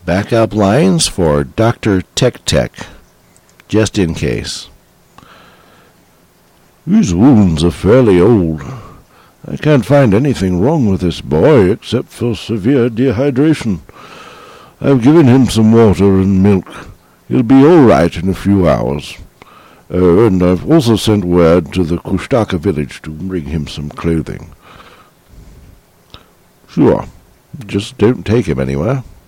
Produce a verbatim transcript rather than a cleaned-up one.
Backup lines for Doctor Tech Tech, just in case. His wounds are fairly old. I can't find anything wrong with this boy except for severe dehydration. I've given him some water and milk. He'll be all right in a few hours. Oh, and I've also sent word to the Kushtaka village to bring him some clothing. Sure. Just don't take him anywhere.